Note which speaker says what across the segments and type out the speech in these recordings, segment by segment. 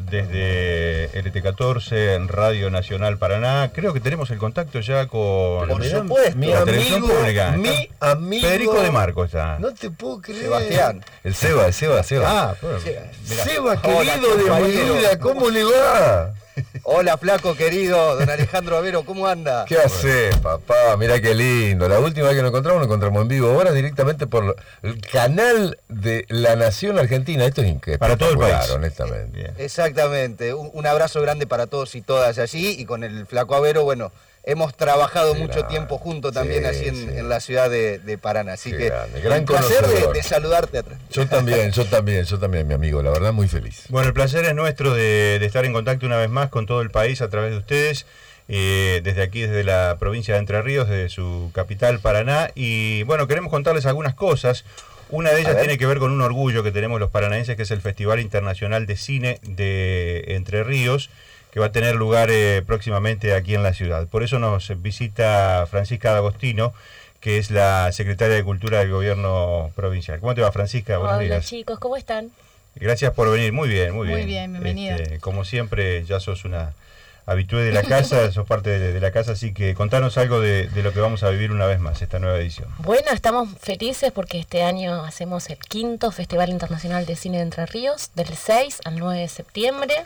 Speaker 1: desde LT14 en Radio Nacional Paraná. Creo que tenemos el contacto ya con
Speaker 2: por supuesto,
Speaker 1: mi amigo Federico de Marco está.
Speaker 2: No te puedo creer.
Speaker 3: Sebastián.
Speaker 1: El Seba.
Speaker 2: Ah,
Speaker 1: Bueno,
Speaker 2: Seba, querido de mi vida, ¿cómo le va?
Speaker 3: Hola, flaco querido, don Alejandro Avero, ¿cómo anda?
Speaker 2: ¿Qué haces, papá? Mirá qué lindo. La última vez que nos encontramos en vivo, ahora directamente por el canal de La Nación Argentina. Esto es increíble.
Speaker 1: Para todo el país.
Speaker 2: Honestamente.
Speaker 1: Bien.
Speaker 3: Exactamente, un abrazo grande para todos y todas allí, y con el flaco Avero, bueno, hemos trabajado mucho tiempo juntos también allí en la ciudad de Paraná, así
Speaker 2: Qué
Speaker 3: que
Speaker 2: grande, gran
Speaker 3: un placer
Speaker 2: conocedor.
Speaker 3: de saludarte atrás.
Speaker 2: Yo también, mi amigo, la verdad muy feliz.
Speaker 1: Bueno, el placer es nuestro de estar en contacto una vez más con todo el país a través de ustedes, desde aquí, desde la provincia de Entre Ríos, desde su capital Paraná, y bueno, queremos contarles algunas cosas. Una de ellas tiene que ver con un orgullo que tenemos los paranaenses, que es el Festival Internacional de Cine de Entre Ríos, que va a tener lugar próximamente aquí en la ciudad. Por eso nos visita Francisca D'Agostino, que es la secretaria de Cultura del Gobierno Provincial. ¿Cómo te va, Francisca? Buenos días.
Speaker 4: Hola chicos, ¿cómo están?
Speaker 1: Gracias por venir, muy bien.
Speaker 4: Muy bien, bienvenida.
Speaker 1: Como siempre, ya sos una habitué de la casa, sos parte de la casa, así que contanos algo de lo que vamos a vivir una vez más, esta nueva edición.
Speaker 4: Bueno, estamos felices porque este año hacemos el 5º Festival Internacional de Cine de Entre Ríos, del 6 al 9 de septiembre.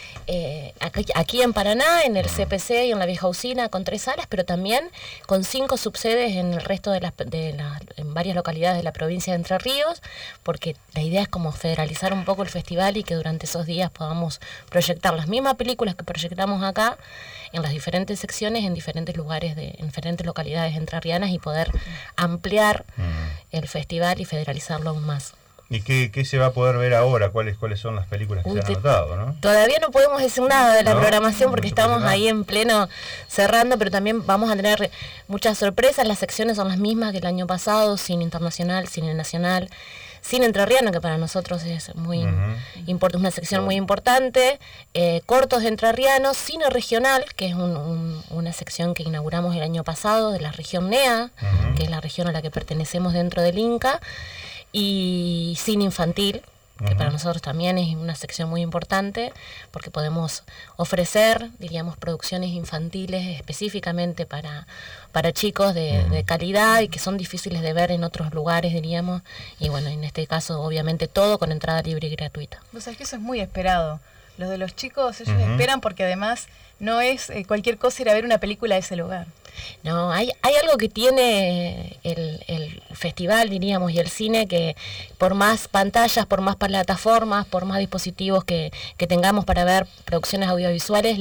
Speaker 4: Aquí en Paraná, en el CPC y en la vieja usina, con 3 salas, pero también con 5 subsedes en el resto en varias localidades de la provincia de Entre Ríos, porque la idea es como federalizar un poco el festival y que durante esos días podamos proyectar las mismas películas que proyectamos acá en las diferentes secciones, en diferentes lugares, en diferentes localidades entrerrianas, y poder ampliar el festival y federalizarlo aún más.
Speaker 1: ¿Y qué se va a poder ver ahora? ¿Cuáles son las películas que se han anotado, ¿no?
Speaker 4: Todavía no podemos decir nada de la programación porque estamos ahí en pleno cerrando, pero también vamos a tener muchas sorpresas. Las secciones son las mismas que el año pasado: cine internacional, cine nacional, cine entrerriano, que para nosotros es muy importante, una sección muy importante, cortos entrerrianos, cine regional, que es una sección que inauguramos el año pasado, de la región NEA, que es la región a la que pertenecemos dentro del Inca, y cine infantil, que para nosotros también es una sección muy importante, porque podemos ofrecer, diríamos, producciones infantiles específicamente para chicos de calidad y que son difíciles de ver en otros lugares, diríamos, y bueno, en este caso obviamente todo con entrada libre y gratuita.
Speaker 5: Vos sabés que eso es muy esperado. Los de los chicos, ellos esperan, porque además no es cualquier cosa ir a ver una película de ese lugar.
Speaker 4: No, hay algo que tiene el festival, diríamos, y el cine, que por más pantallas, por más plataformas, por más dispositivos que tengamos para ver producciones audiovisuales,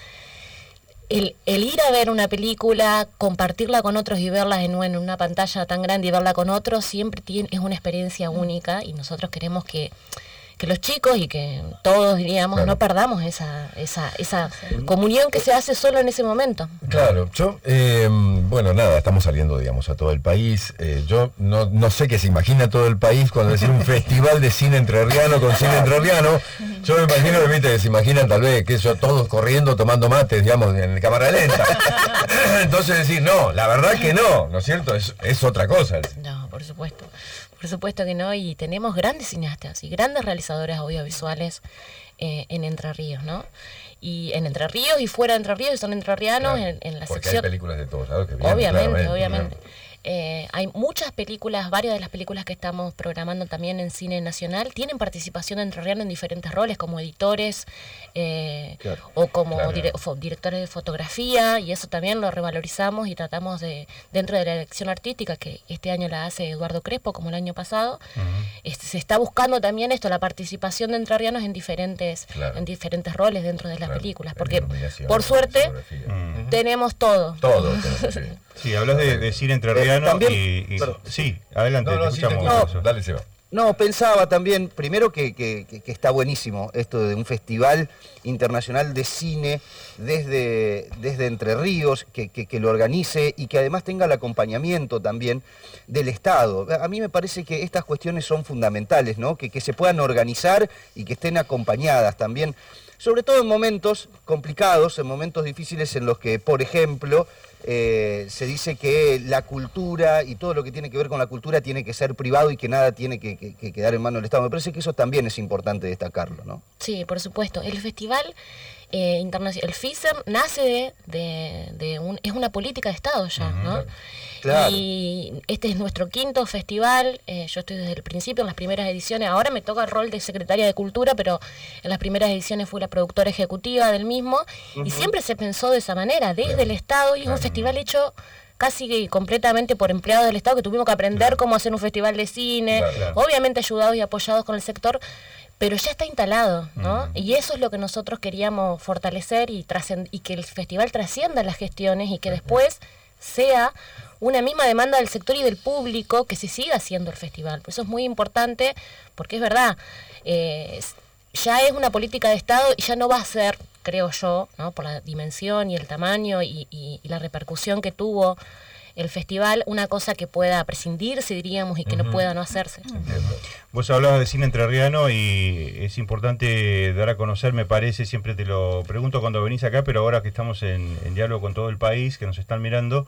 Speaker 4: el ir a ver una película, compartirla con otros y verla en una pantalla tan grande y verla con otros, siempre es una experiencia única, y nosotros queremos que los chicos y que todos, diríamos, no perdamos esa comunión que se hace solo en ese momento.
Speaker 2: Claro, yo, bueno, nada, estamos saliendo, digamos, a todo el país. Yo no sé qué se imagina todo el país cuando decir un festival de cine entrerriano con cine entrerriano. Yo me imagino, que se imaginan tal vez, que eso, todos corriendo, tomando mates, digamos, en cámara lenta. Entonces decir, no, la verdad que no es cierto? Es otra cosa.
Speaker 4: No, por supuesto. Por supuesto que no, y tenemos grandes cineastas y grandes realizadores audiovisuales en Entre Ríos, ¿no? Y en Entre Ríos y fuera de Entre Ríos, y son entrerrianos,
Speaker 2: claro,
Speaker 4: en la
Speaker 2: porque
Speaker 4: sección.
Speaker 2: Hay películas de todos lados que vienen,
Speaker 4: obviamente. Hay muchas películas, varias de las películas que estamos programando también en cine nacional tienen participación de entrerrianos en diferentes roles, como editores o como directores de fotografía, y eso también lo revalorizamos y tratamos dentro de la dirección artística, que este año la hace Eduardo Crespo, como el año pasado. Se está buscando también la participación de entrerrianos en diferentes roles dentro de las películas, porque por suerte tenemos todo.
Speaker 1: Sí, hablas de cine entrerriano sí, adelante, te escuchamos.
Speaker 2: Dale, Seba.
Speaker 3: No, pensaba también, primero que está buenísimo esto de un festival internacional de cine desde Entre Ríos, que lo organice y que además tenga el acompañamiento también del Estado. A mí me parece que estas cuestiones son fundamentales, ¿no? Que se puedan organizar y que estén acompañadas también, sobre todo en momentos complicados, en momentos difíciles en los que, por ejemplo, se dice que la cultura y todo lo que tiene que ver con la cultura tiene que ser privado y que nada tiene que quedar en manos del Estado. Me parece que eso también es importante destacarlo, ¿no?
Speaker 4: Sí, por supuesto. El festival internacional, el FISER, nace es una política de Estado ya, ¿no?
Speaker 3: Claro.
Speaker 4: Y este es nuestro 5º festival. Yo estoy desde el principio, en las primeras ediciones. Ahora me toca el rol de secretaria de Cultura, pero en las primeras ediciones fui la productora ejecutiva del mismo. Y siempre se pensó de esa manera, desde el Estado, y es un festival hecho casi completamente por empleados del Estado, que tuvimos que aprender cómo hacer un festival de cine, obviamente ayudados y apoyados con el sector, pero ya está instalado, ¿no? Y eso es lo que nosotros queríamos fortalecer y que el festival trascienda las gestiones y que después sea una misma demanda del sector y del público que se siga haciendo el festival. Por eso es muy importante, porque es verdad, ya es una política de Estado y ya no va a ser, creo yo, ¿no?, por la dimensión y el tamaño y la repercusión que tuvo el festival, una cosa que pueda prescindirse, diríamos, y que no pueda no hacerse.
Speaker 1: Vos hablabas de cine entrerriano y es importante dar a conocer, me parece, siempre te lo pregunto cuando venís acá, pero ahora que estamos en diálogo con todo el país, que nos están mirando,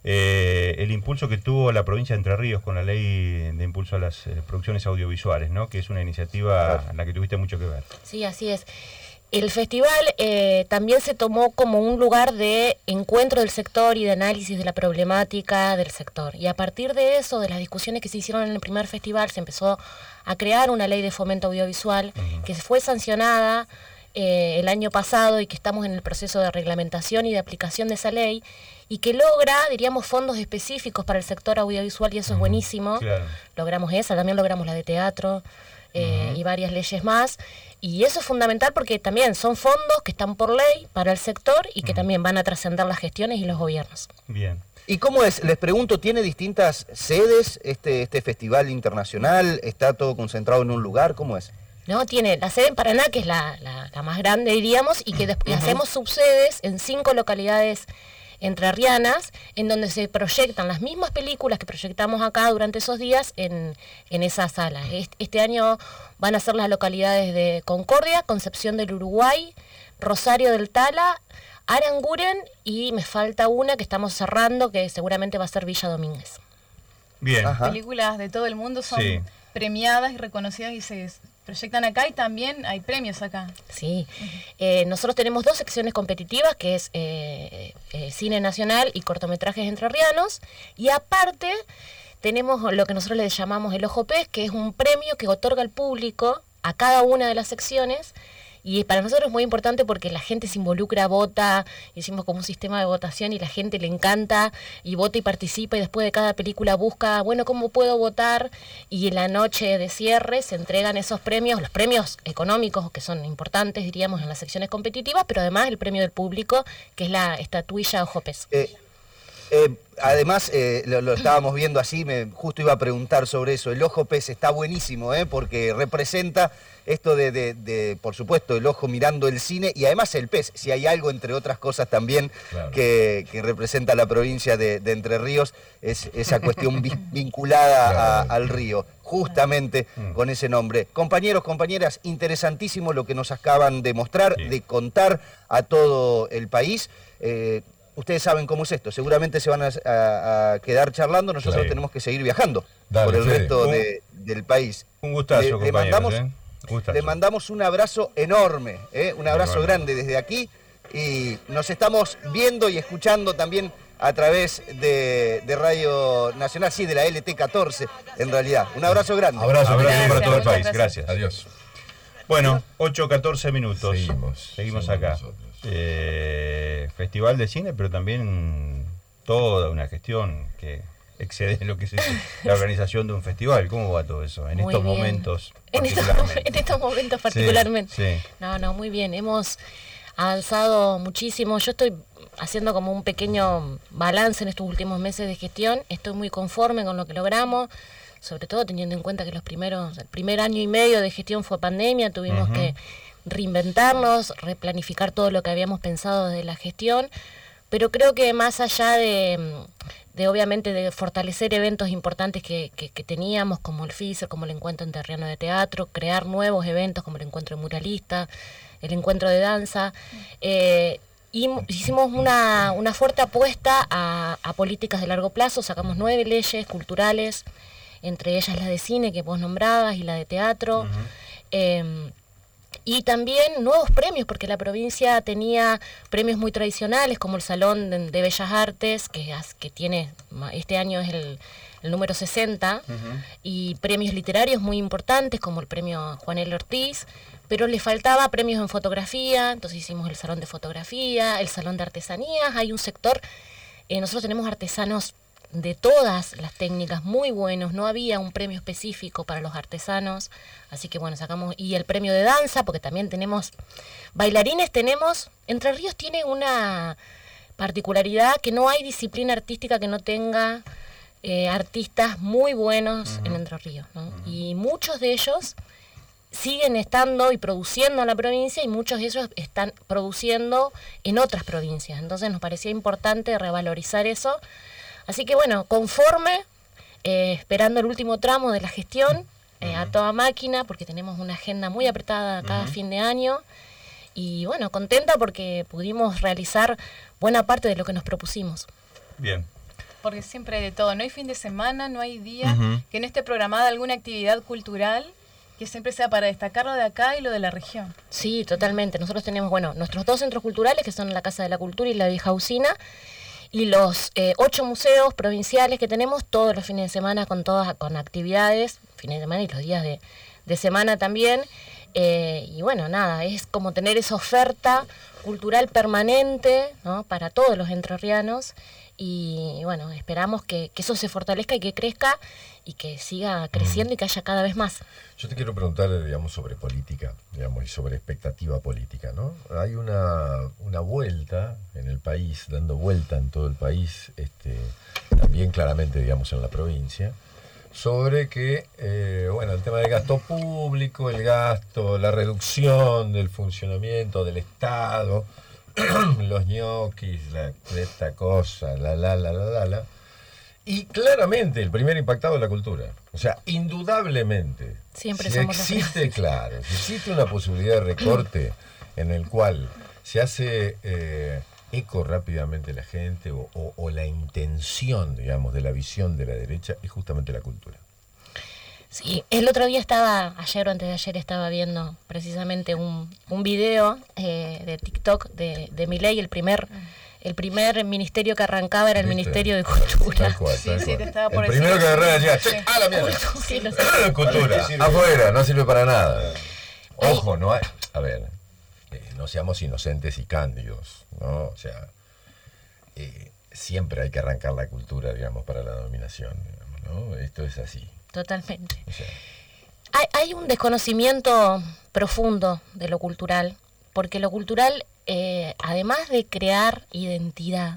Speaker 1: el impulso que tuvo la provincia de Entre Ríos con la ley de impulso a las producciones audiovisuales, ¿no?, que es una iniciativa en la que tuviste mucho que ver.
Speaker 4: Sí, así es. El festival también se tomó como un lugar de encuentro del sector y de análisis de la problemática del sector. Y a partir de eso, de las discusiones que se hicieron en el primer festival, se empezó a crear una ley de fomento audiovisual que fue sancionada el año pasado y que estamos en el proceso de reglamentación y de aplicación de esa ley y que logra, diríamos, fondos específicos para el sector audiovisual y eso es buenísimo. Claro. Logramos esa, también logramos la de teatro y varias leyes más. Y eso es fundamental porque también son fondos que están por ley para el sector y que también van a trascender las gestiones y los gobiernos.
Speaker 1: Bien.
Speaker 3: ¿Y cómo es? Les pregunto, ¿tiene distintas sedes este festival internacional? ¿Está todo concentrado en un lugar? ¿Cómo es?
Speaker 4: No, tiene la sede en Paraná, que es la más grande, diríamos, y que después hacemos subsedes en 5 localidades entrerrianas, en donde se proyectan las mismas películas que proyectamos acá durante esos días en esas salas. Este año van a ser las localidades de Concordia, Concepción del Uruguay, Rosario del Tala, Aranguren y me falta una que estamos cerrando, que seguramente va a ser Villa Domínguez.
Speaker 1: Bien.
Speaker 5: Películas de todo el mundo son premiadas y reconocidas y se proyectan acá y también hay premios acá.
Speaker 4: Sí, nosotros tenemos 2 secciones competitivas, que es cine nacional y cortometrajes entrerrianos, y aparte tenemos lo que nosotros le llamamos el Ojo Pez, que es un premio que otorga el público a cada una de las secciones. Y para nosotros es muy importante porque la gente se involucra, vota, hicimos como un sistema de votación y la gente le encanta y vota y participa y después de cada película busca, bueno, ¿cómo puedo votar? Y en la noche de cierre se entregan esos premios, los premios económicos que son importantes, diríamos, en las secciones competitivas, pero además el premio del público, que es la estatuilla Ojo Pez.
Speaker 3: Además, lo estábamos viendo así, justo iba a preguntar sobre eso. El Ojo Pez está buenísimo, porque representa esto de, por supuesto, el ojo mirando el cine y además el pez. Si hay algo, entre otras cosas también, que representa la provincia de Entre Ríos, es esa cuestión vinculada al río, justamente con ese nombre. Compañeros, compañeras, interesantísimo lo que nos acaban de mostrar, de contar a todo el país. Ustedes saben cómo es esto, seguramente se van a quedar charlando, nosotros tenemos que seguir viajando por el resto del país.
Speaker 1: Un gustazo, compañeros.
Speaker 3: Le mandamos un abrazo enorme, un abrazo grande desde aquí y nos estamos viendo y escuchando también a través de Radio Nacional, sí, de la LT14 en realidad. Un abrazo grande.
Speaker 1: Abrazo para todo el país, gracias.
Speaker 2: Adiós.
Speaker 1: Bueno, 8:14 minutos. Seguimos acá.
Speaker 2: Nosotros.
Speaker 1: Festival de cine, pero también toda una gestión que excede lo que es la organización de un festival. ¿Cómo va todo eso en estos momentos particularmente?
Speaker 4: En estos momentos particularmente. Sí. No, muy bien. Hemos avanzado muchísimo. Yo estoy haciendo como un pequeño balance en estos últimos meses de gestión. Estoy muy conforme con lo que logramos, sobre todo teniendo en cuenta que el primer año y medio de gestión fue pandemia, tuvimos que reinventarnos, replanificar todo lo que habíamos pensado desde la gestión, pero creo que más allá de obviamente de fortalecer eventos importantes que teníamos, como el FISER, como el Encuentro Entrerriano de Teatro, crear nuevos eventos como el Encuentro Muralista, el Encuentro de Danza, Y hicimos una fuerte apuesta a políticas de largo plazo, sacamos 9 leyes culturales, entre ellas la de cine que vos nombrabas y la de teatro. Y también nuevos premios, porque la provincia tenía premios muy tradicionales, como el Salón de Bellas Artes, que tiene, este año es el número 60, y premios literarios muy importantes, como el premio Juan L. Ortiz, pero le faltaba premios en fotografía, entonces hicimos el Salón de Fotografía, el Salón de Artesanías. Hay un sector, nosotros tenemos artesanos de todas las técnicas muy buenos, no había un premio específico para los artesanos, así que bueno, sacamos, y el premio de danza, porque también tenemos bailarines, Entre Ríos tiene una particularidad que no hay disciplina artística que no tenga artistas muy buenos en Entre Ríos, ¿no? Y muchos de ellos siguen estando y produciendo en la provincia, y muchos de ellos están produciendo en otras provincias, entonces nos parecía importante revalorizar eso. Así que bueno, conforme, esperando el último tramo de la gestión, a toda máquina, porque tenemos una agenda muy apretada cada fin de año, y bueno, contenta porque pudimos realizar buena parte de lo que nos propusimos.
Speaker 1: Bien.
Speaker 5: Porque siempre hay de todo, no hay fin de semana, no hay día que no esté programada alguna actividad cultural que siempre sea para destacar lo de acá y lo de la región.
Speaker 4: Sí, totalmente. Nosotros tenemos, nuestros 2 centros culturales, que son la Casa de la Cultura y la Vieja Usina, y los 8 museos provinciales que tenemos todos los fines de semana con actividades, fines de semana y los días de semana también. Y bueno, nada, es como tener esa oferta cultural permanente, ¿no?, para todos los entrerrianos. Y bueno, esperamos que eso se fortalezca y que crezca y que siga creciendo y que haya cada vez más.
Speaker 2: Yo te quiero preguntar, digamos, sobre política, digamos, y sobre expectativa política, ¿no? Hay una vuelta en el país, dando vuelta en todo el país, también claramente, digamos, en la provincia, sobre que, el tema del gasto público, la reducción del funcionamiento del Estado, los ñoquis, esta cosa, y claramente el primer impactado es la cultura. O sea, indudablemente,
Speaker 4: siempre
Speaker 2: si existe una posibilidad de recorte en el cual se hace eco rápidamente la gente o la intención, digamos, de la visión de la derecha, es justamente la cultura.
Speaker 4: Sí, el otro día ayer o antes de ayer estaba viendo precisamente un video de TikTok de Milei, el primer ministerio que arrancaba era el Ministerio de Cultura.
Speaker 2: Tal cual.
Speaker 5: Te estaba por
Speaker 2: el primero que agarraba decía, ¡a la mierda!
Speaker 4: Sí, lo sé.
Speaker 2: Cultura, afuera, no sirve para nada. Ojo, no hay, no seamos inocentes y cándidos, ¿no? O sea, siempre hay que arrancar la cultura, digamos, para la dominación, digamos, ¿no? Esto es así.
Speaker 4: Totalmente.
Speaker 2: O sea,
Speaker 4: hay un desconocimiento profundo de lo cultural, porque lo cultural, además de crear identidad,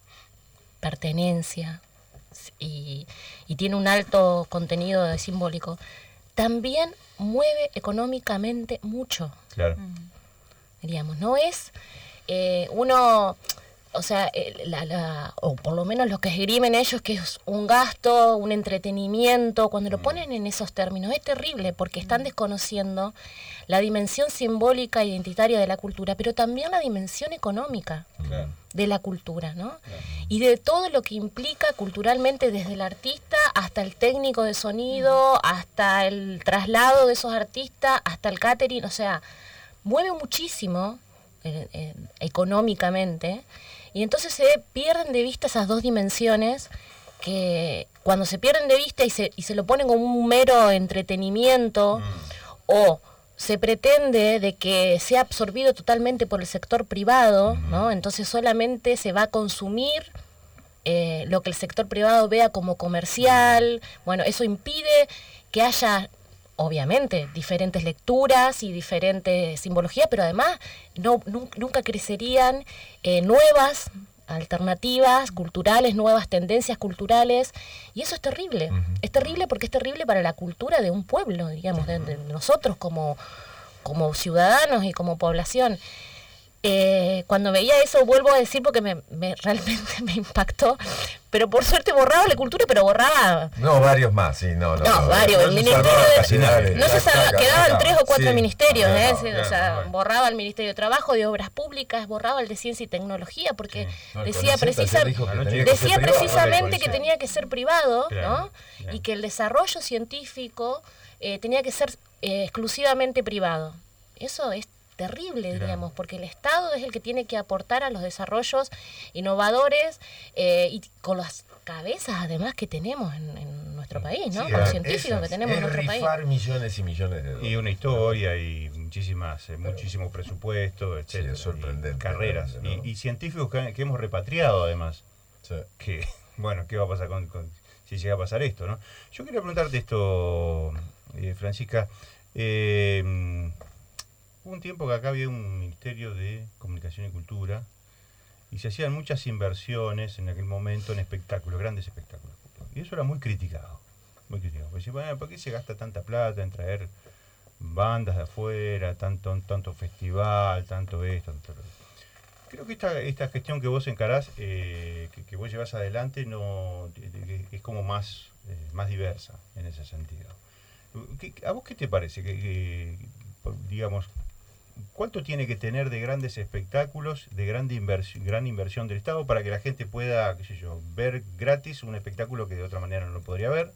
Speaker 4: pertenencia, y tiene un alto contenido simbólico, también mueve económicamente mucho.
Speaker 1: Claro.
Speaker 4: Diríamos, no es uno... O sea, o por lo menos lo que esgrimen ellos, que es un gasto, un entretenimiento, cuando lo ponen en esos términos, es terrible porque están desconociendo la dimensión simbólica e identitaria de la cultura, pero también la dimensión económica de la cultura, ¿no? Y de todo lo que implica culturalmente, desde el artista hasta el técnico de sonido, hasta el traslado de esos artistas, hasta el catering, o sea, mueve muchísimo económicamente. Y entonces se pierden de vista esas dos dimensiones que cuando se pierden de vista y se lo ponen como un mero entretenimiento o se pretende de que sea absorbido totalmente por el sector privado, ¿no? Entonces solamente se va a consumir lo que el sector privado vea como comercial. Bueno, eso impide que haya, obviamente, diferentes lecturas y diferentes simbologías, pero además nunca crecerían nuevas alternativas culturales, nuevas tendencias culturales, y eso es terrible. Es terrible porque es terrible para la cultura de un pueblo, digamos, de nosotros como ciudadanos y como población. Cuando veía eso, vuelvo a decir porque realmente me impactó, pero por suerte borraba la cultura, pero borraba...
Speaker 2: No, varios más, sí, no,
Speaker 4: varios, el ministerio no se salvaba, quedaban 3 o 4 ministerios, o sea, borraba el Ministerio de Trabajo, de Obras Públicas, borraba el de Ciencia y Tecnología, porque decía precisamente que tenía que ser privado, ¿no? Y que el desarrollo científico tenía que ser exclusivamente privado. Eso es terrible, diríamos, porque el Estado es el que tiene que aportar a los desarrollos innovadores y con las cabezas además que tenemos en nuestro país, ¿no? Con los científicos que tenemos en nuestro país.
Speaker 2: Millones y millones de dólares.
Speaker 1: Y una historia y muchísimo presupuesto, etcétera.
Speaker 2: Sí, es sorprendente.
Speaker 1: Y carreras.
Speaker 2: ¿No?
Speaker 1: Y científicos que hemos repatriado además.
Speaker 2: Sí.
Speaker 1: Que, bueno, ¿qué va a pasar si llega a pasar esto, no? Yo quería preguntarte esto, Francisca. Hubo un tiempo que acá había un Ministerio de Comunicación y Cultura y se hacían muchas inversiones en aquel momento en espectáculos, grandes espectáculos. Y eso era muy criticado. Muy criticado. Porque, bueno, ¿por qué se gasta tanta plata en traer bandas de afuera, tanto festival, tanto esto, tanto lo otro? Creo que esta gestión que vos encarás, que vos llevas adelante, es como más diversa en ese sentido. ¿A vos qué te parece? Digamos, ¿cuánto tiene que tener de grandes espectáculos, de gran inversión del Estado para que la gente pueda, ver gratis un espectáculo que de otra manera no lo podría ver?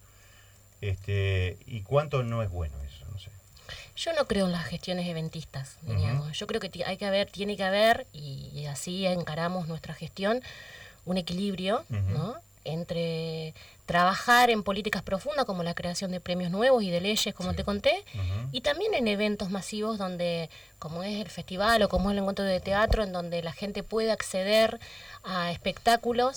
Speaker 1: ¿Y cuánto no es bueno eso? No sé.
Speaker 4: Yo no creo en las gestiones eventistas, diríamos. Yo creo que tiene que haber, y así encaramos nuestra gestión, un equilibrio, ¿no? Entre trabajar en políticas profundas como la creación de premios nuevos y de leyes, como te conté, y también en eventos masivos donde, como es el festival o como es el encuentro de teatro, en donde la gente puede acceder a espectáculos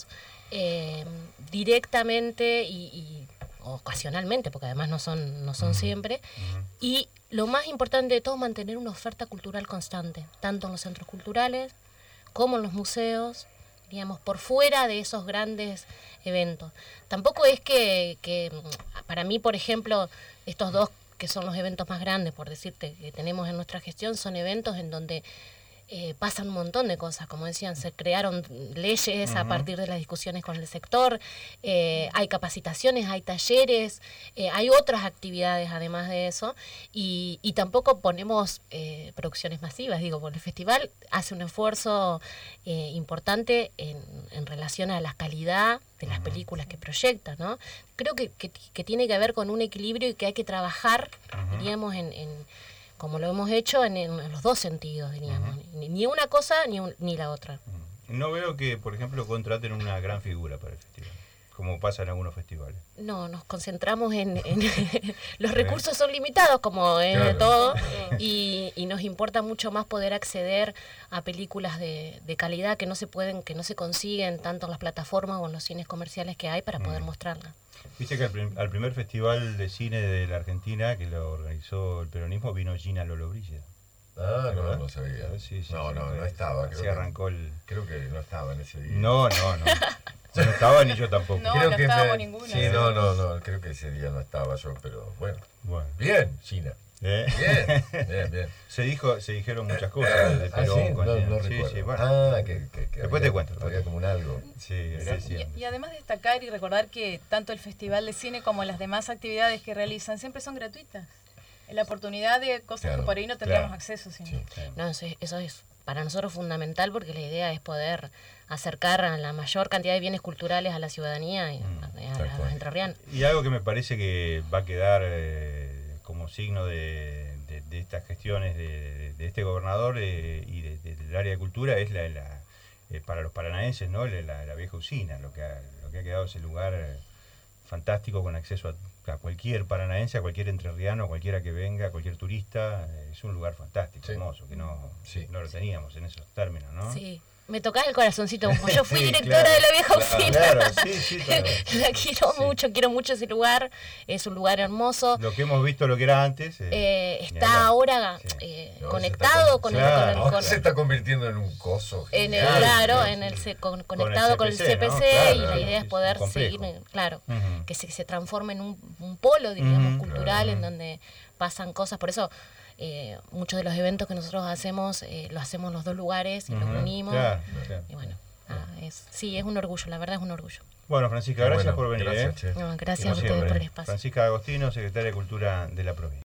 Speaker 4: directamente y ocasionalmente, porque además no son siempre, y lo más importante de todo, mantener una oferta cultural constante, tanto en los centros culturales como en los museos, digamos, por fuera de esos grandes eventos. Tampoco es que para mí, por ejemplo, estos dos que son los eventos más grandes, por decirte, que tenemos en nuestra gestión, son eventos en donde pasan un montón de cosas. Como decían, se crearon leyes a partir de las discusiones con el sector, hay capacitaciones, hay talleres, hay otras actividades además de eso, y tampoco ponemos producciones masivas, porque el festival hace un esfuerzo importante en relación a la calidad de las películas que proyecta, ¿no? Creo que tiene que ver con un equilibrio y que hay que trabajar, diríamos, como lo hemos hecho en los dos sentidos, diríamos. Ni una cosa ni la otra.
Speaker 1: No veo que, por ejemplo, contraten una gran figura para el festival, como pasa en algunos festivales.
Speaker 4: No, nos concentramos en los recursos son limitados, como es de todo, y nos importa mucho más poder acceder a películas de calidad que no se consiguen tanto en las plataformas o en los cines comerciales que hay para poder mostrarlas.
Speaker 1: Viste que al primer festival de cine de la Argentina, que lo organizó el peronismo, vino Gina Lollobrigida.
Speaker 2: Ah, no sabía.
Speaker 1: Sí,
Speaker 2: no estaba.
Speaker 1: Creo
Speaker 2: que no estaba en ese día.
Speaker 1: No. No estaba ni yo tampoco.
Speaker 5: No estábamos ninguno.
Speaker 2: Sí, no, creo que ese día no estaba yo, pero bueno. Bien, Gina. Bien.
Speaker 1: Se dijeron muchas cosas de Perón.
Speaker 2: No recuerdo.
Speaker 1: Sí, bueno.
Speaker 2: Que
Speaker 1: después te cuento.
Speaker 2: Había como un algo.
Speaker 1: Sí.
Speaker 5: Y además destacar y recordar que tanto el Festival de Cine como las demás actividades que realizan siempre son gratuitas. La oportunidad de cosas que por ahí no tendríamos acceso. Sí.
Speaker 4: No, eso es para nosotros fundamental, porque la idea es poder acercar a la mayor cantidad de bienes culturales a la ciudadanía y a los entrerrianos.
Speaker 1: Y algo que me parece que va a quedar como signo de estas gestiones de este gobernador y del área de cultura es para los paranaenses, ¿no? La vieja usina, lo que ha quedado ese lugar fantástico con acceso a cualquier paranaense, a cualquier entrerriano, a cualquiera que venga, a cualquier turista. Es un lugar fantástico, hermoso, que no lo teníamos en esos términos, ¿no?
Speaker 4: Sí. Me tocás el corazoncito, como yo fui directora de la vieja usina.
Speaker 1: Claro, sí.
Speaker 4: La quiero mucho ese lugar, es un lugar hermoso.
Speaker 1: Lo que hemos visto, lo que era antes.
Speaker 4: Está ahora conectado
Speaker 2: se está convirtiendo en un coso.
Speaker 4: Conectado con el CPC, ¿no? Y la idea es poder seguir, que se transforme en un polo, diríamos, cultural, en donde pasan cosas. Por eso muchos de los eventos que nosotros hacemos, los hacemos en los dos lugares y los unimos.
Speaker 1: Claro.
Speaker 4: Y bueno, sí, es un orgullo, la verdad es un orgullo.
Speaker 1: Bueno, Francisca, gracias por venir.
Speaker 2: Gracias,
Speaker 4: No, gracias a ustedes por el espacio.
Speaker 1: Francisca Agostino, secretaria de Cultura de la provincia.